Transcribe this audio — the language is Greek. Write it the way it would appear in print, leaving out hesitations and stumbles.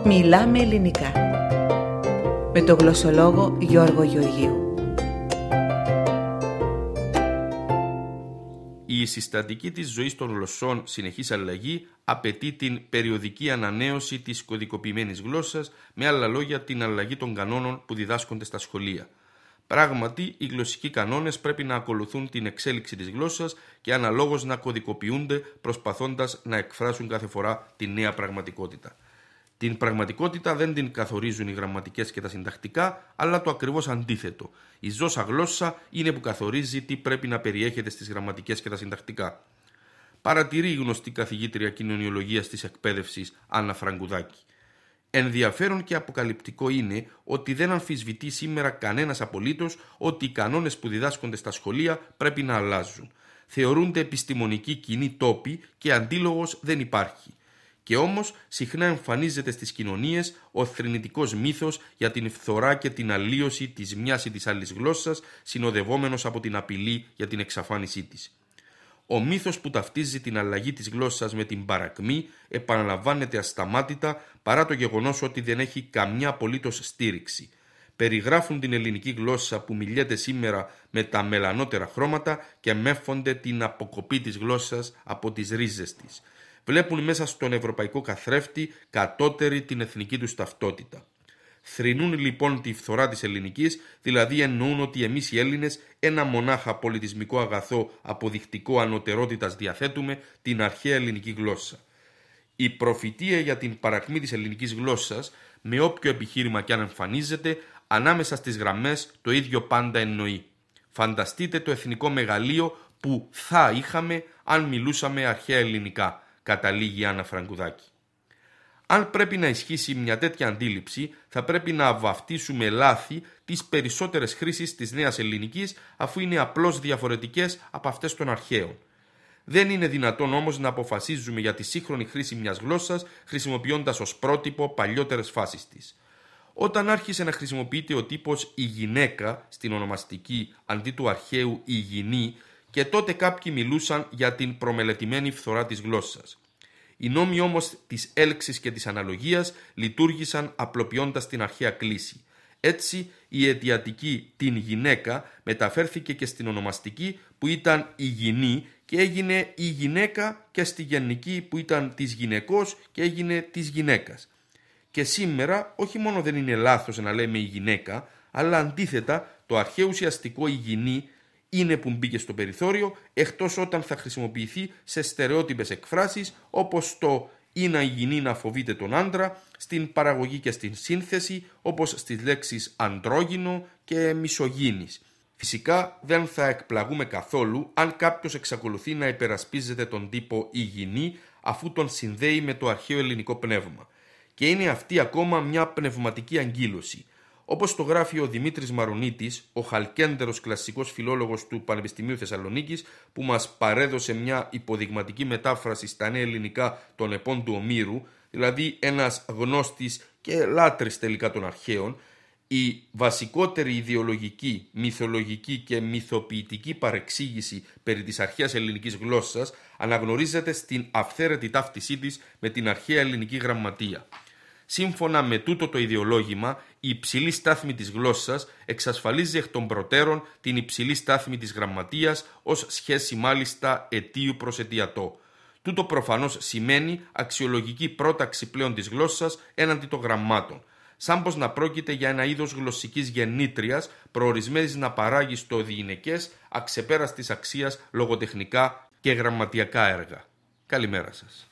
Μιλάμε ελληνικά με τον γλωσσολόγο Γιώργο Γεωργίου. Η συστατική της ζωής των γλωσσών συνεχής αλλαγή απαιτεί την περιοδική ανανέωση της κωδικοποιημένης γλώσσας, με άλλα λόγια την αλλαγή των κανόνων που διδάσκονται στα σχολεία. Πράγματι, οι γλωσσικοί κανόνες πρέπει να ακολουθούν την εξέλιξη της γλώσσας και αναλόγως να κωδικοποιούνται, προσπαθώντας να εκφράσουν κάθε φορά τη νέα πραγματικότητα. Την πραγματικότητα δεν την καθορίζουν οι γραμματικές και τα συντακτικά, αλλά το ακριβώς αντίθετο. Η ζώσα γλώσσα είναι που καθορίζει τι πρέπει να περιέχεται στις γραμματικές και τα συντακτικά. Παρατηρεί η γνωστή καθηγήτρια κοινωνιολογίας της εκπαίδευσης Άννα Φραγκουδάκη. Ενδιαφέρον και αποκαλυπτικό είναι ότι δεν αμφισβητεί σήμερα κανένας απολύτως ότι οι κανόνες που διδάσκονται στα σχολεία πρέπει να αλλάζουν. Θεωρούνται επιστημονικοί κοινοί τόποι και αντίλογος δεν υπάρχει. Και όμως συχνά εμφανίζεται στις κοινωνίες ο θρηνητικός μύθος για την φθορά και την αλλίωση της μιας ή της άλλης γλώσσας, συνοδευόμενος από την απειλή για την εξαφάνισή της. Ο μύθος που ταυτίζει την αλλαγή της γλώσσας με την παρακμή επαναλαμβάνεται ασταμάτητα, παρά το γεγονός ότι δεν έχει καμιά απολύτως στήριξη. Περιγράφουν την ελληνική γλώσσα που μιλιέται σήμερα με τα μελανότερα χρώματα και μέφονται την αποκοπή της γλώσσας από τις ρίζες της. Βλέπουν μέσα στον ευρωπαϊκό καθρέφτη κατώτερη την εθνική τους ταυτότητα. Θρηνούν λοιπόν τη φθορά της ελληνικής, δηλαδή εννοούν ότι εμείς οι Έλληνες ένα μονάχα πολιτισμικό αγαθό αποδεικτικό ανωτερότητας διαθέτουμε, την αρχαία ελληνική γλώσσα. Η προφητεία για την παρακμή της ελληνικής γλώσσας, με όποιο επιχείρημα κι αν εμφανίζεται, ανάμεσα στις γραμμές το ίδιο πάντα εννοεί. Φανταστείτε το εθνικό μεγαλείο που θα είχαμε αν μιλούσαμε αρχαία ελληνικά, καταλήγει η Άννα Φραγκουδάκη. Αν πρέπει να ισχύσει μια τέτοια αντίληψη, θα πρέπει να βαφτίσουμε λάθη τις περισσότερες χρήσεις της νέας ελληνικής, αφού είναι απλώς διαφορετικές από αυτές των αρχαίων. Δεν είναι δυνατόν όμως να αποφασίζουμε για τη σύγχρονη χρήση μιας γλώσσας χρησιμοποιώντας ως πρότυπο παλιότερες φάσεις της. Όταν άρχισε να χρησιμοποιείται ο τύπος «η γυναίκα» στην ονομαστική αντί του αρχαίου «η γυνή», και τότε κάποιοι μιλούσαν για την προμελετημένη φθορά της γλώσσας. Οι νόμοι όμως της έλξης και της αναλογίας λειτουργήσαν απλοποιώντας την αρχαία κλίση. Έτσι η αιτιατική «την γυναίκα» μεταφέρθηκε και στην ονομαστική που ήταν «η γυνή» και έγινε «η γυναίκα», και στη γενική που ήταν «της γυναικός» και έγινε «της γυναίκας». Και σήμερα όχι μόνο δεν είναι λάθος να λέμε «η γυναίκα», αλλά αντίθετα το αρχαίο ουσιαστικό «η γυνή» είναι που μπήκε στο περιθώριο, εκτός όταν θα χρησιμοποιηθεί σε στερεότυπες εκφράσεις όπως το «είναι η γυνή να φοβείται τον άντρα», στην παραγωγή και στην σύνθεση, όπως στις λέξεις «αντρόγυνο» και «μισογίνης». Φυσικά δεν θα εκπλαγούμε καθόλου αν κάποιος εξακολουθεί να υπερασπίζεται τον τύπο «η γυνή», αφού τον συνδέει με το αρχαίο ελληνικό πνεύμα. Και είναι αυτή ακόμα μια πνευματική αγκύλωση. Όπως το γράφει ο Δημήτρης Μαρονίτης, ο χαλκέντερος κλασικός φιλόλογος του Πανεπιστημίου Θεσσαλονίκης, που μας παρέδωσε μια υποδειγματική μετάφραση στα νέα ελληνικά των επών του Ομήρου, δηλαδή ένας γνώστης και λάτρης τελικά των αρχαίων, η βασικότερη ιδεολογική, μυθολογική και μυθοποιητική παρεξήγηση περί της αρχαίας ελληνικής γλώσσας αναγνωρίζεται στην αυθαίρετη ταύτισή της με την αρχαία ελληνική γραμματεία. Σύμφωνα με τούτο το ιδεολόγημα, η υψηλή στάθμη της γλώσσας εξασφαλίζει εκ των προτέρων την υψηλή στάθμη της γραμματείας, ως σχέση μάλιστα αιτίου προς αιτιατό. Τούτο προφανώς σημαίνει αξιολογική πρόταξη πλέον της γλώσσας έναντι των γραμμάτων, σαν πως να πρόκειται για ένα είδος γλωσσικής γεννήτριας προορισμένης να παράγει στο διηνεκές αξεπέραστης αξίας λογοτεχνικά και γραμματιακά έργα. Καλημέρα σας.